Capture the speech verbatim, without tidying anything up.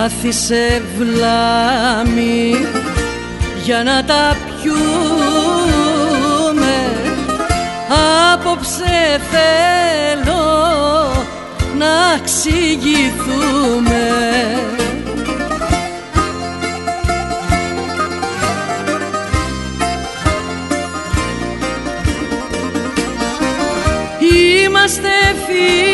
Άφησε βλάμη για να τα πιούμε. Απόψε θέλω να εξηγηθούμε. Είμαστε φίλοι